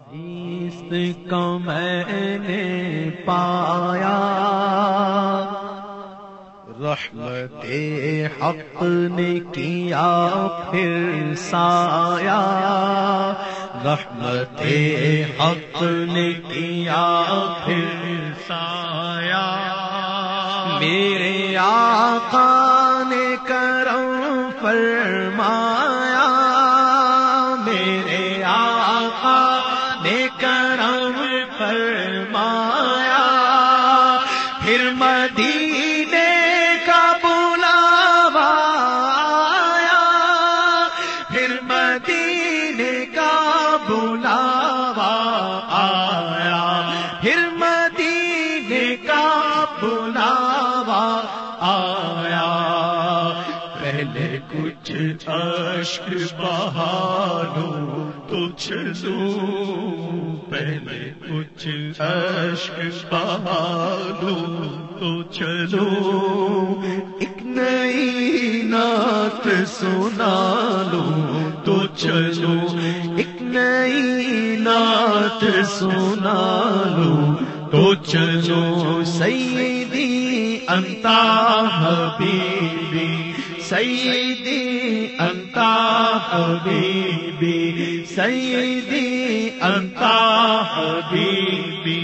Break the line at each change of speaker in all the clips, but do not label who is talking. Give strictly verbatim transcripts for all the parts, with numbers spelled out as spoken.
اس کو میں نے پایا رحمت حق نے کیا پھر سایہ، رحمت حق نے کیا پھر سایہ، میرے آقا نے کرم فرمایا، میرے آقا نے کرم فرمایا، پھر مدینے کا بلاوا آیا، پھر مدینے کا بلاوا آیا، پھر مدینے کا بلاوا آیا، پہلے کچھ اشک بہا لوں تو چلوں، پہلے کچھ اشک بہا لوں تو چلوں، ایک نئی نعت سنا لوں تو چلوں، ایک نئی نعت سنا لوں تو چلوں، سیدی انتا حبیبی، سیدی انتا حبیبی، سیدی انتا حبیبی،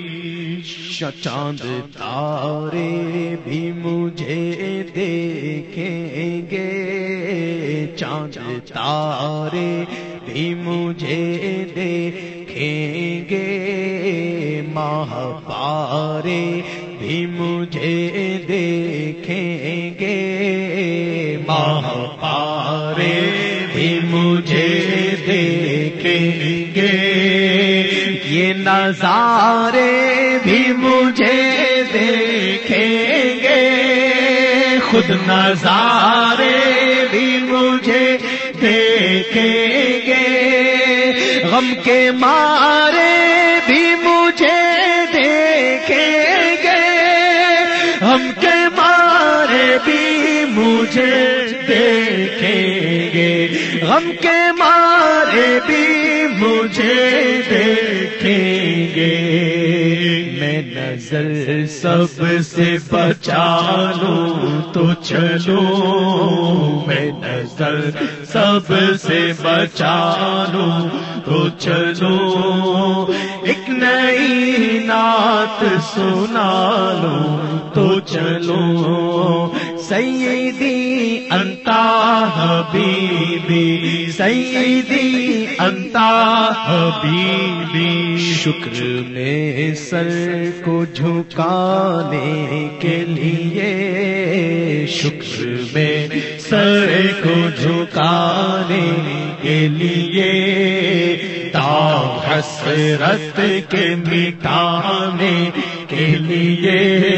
چاند تارے بھی مجھے دیکھیں گے، چاند تارے بھی مجھے دیکھیں گے، ماہ پارے بھی مجھے دیکھیں گے، ماہ پارے بھی مجھے دیکھیں گے، یہ نظارے بھی مجھے دیکھیں گے، خود نظارے بھی مجھے دیکھیں گے، غم کے مارے بھی مجھے دیکھیں گے، غم کے مارے بھی مجھے دیکھیں گے، غم کے مارے بھی مجھے دیکھیں گے، میں نظر سب سے بچا لوں تو چلوں، میں نظر سب سے بچا لوں تو چلوں، ایک نئی نعت سنا لوں تو چلوں، سیدی انتا حبیبی، سیدی انتا حبیبی، شکر میں سر کو جھکانے کے لیے، شکر میں سر کو جھکانے کے لیے، داغ حسرت کے مٹانے کے لیے،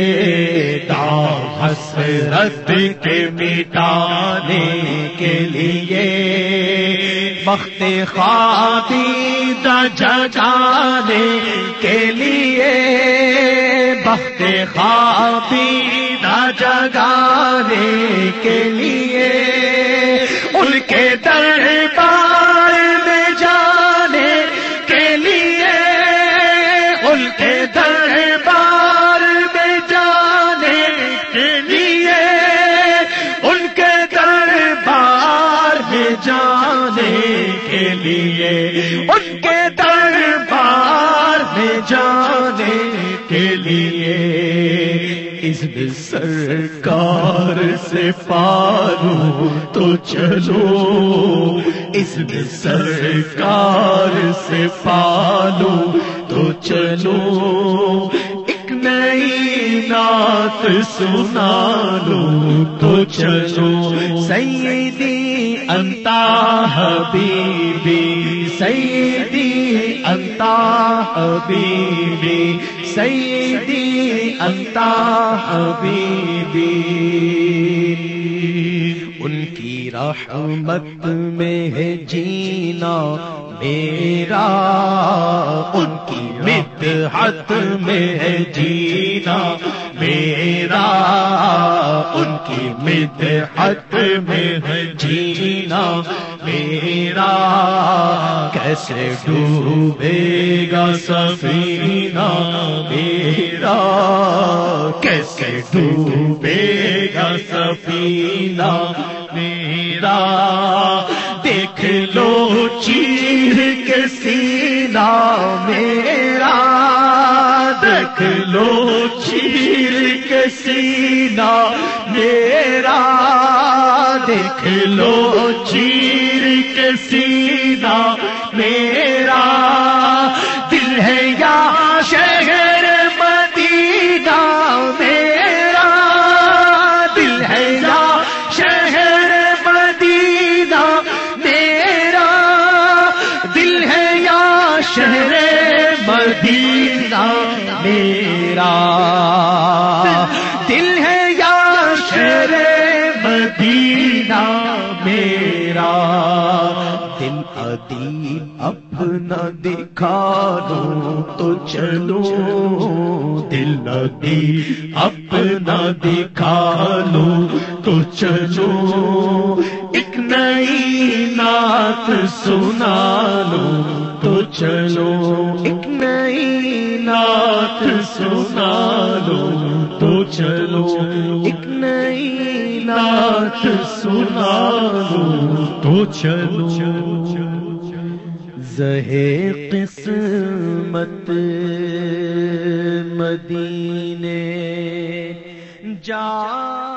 داغ حسرت کے مٹانے کے لیے، بخت خابیدہ جگانے کے لیے، بخت خابیدہ جگانے کے لیے، ان کے دربار میں جانے کے لیے، ان کے دربار میں جانے کے لیے، ان کے دربار میں جانے کے لیے، ان کے دربار میں جانے کے لیے، اذن سرکار سے پالوں تو چلو، اذن سرکار سے پالوں تو چلو، ایک نئی نعت سنا لوں تو چلو، سیدی انتا حبیبی، سیدی انتا حبیبی، سیدی انتا حبیبی، ان کی رحمت میں ہے جینا میرا، ان کی مدحت میں ہے جینا میرا، ان کی مدحت میں ہے جینا میرا، کیسے ڈوبے گا سفینہ میرا، کیسے ڈوبے گا سفینہ میرا، دیکھ لو چیر کے سینہ میرا، دیکھ لو چیر کے سینہ میرا، دیکھ لو چیر کے سینہ میرا، دل ہے یا شہر مدینہ میرا، دل ہے یا شہر مدینہ میرا، دل ہے یا شہر مدینہ میرا، دل ہے یا شہر مدینہ میرا، دل ادیب اپنا دکھا دو تو چلو، دل ادیب اپنا دکھا لو تو چلو، ایک نئی نعت سنا لو تو چلو، ایک نئی نعت سنا لو تو چلو، ایک نئی نعت سنا لو تو چلو، زہے قسمت مدینے جا